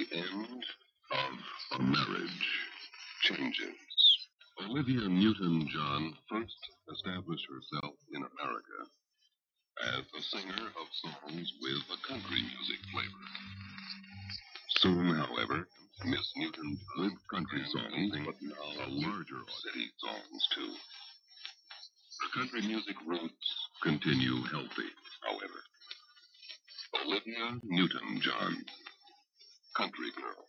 The end of a marriage changes. Olivia Newton-John first established herself in America as a singer of songs with a country music flavor. Soon, however, Miss Newton with country songs, but now a larger city songs too. Her country music roots continue healthy, however. Olivia Newton-John, country girl.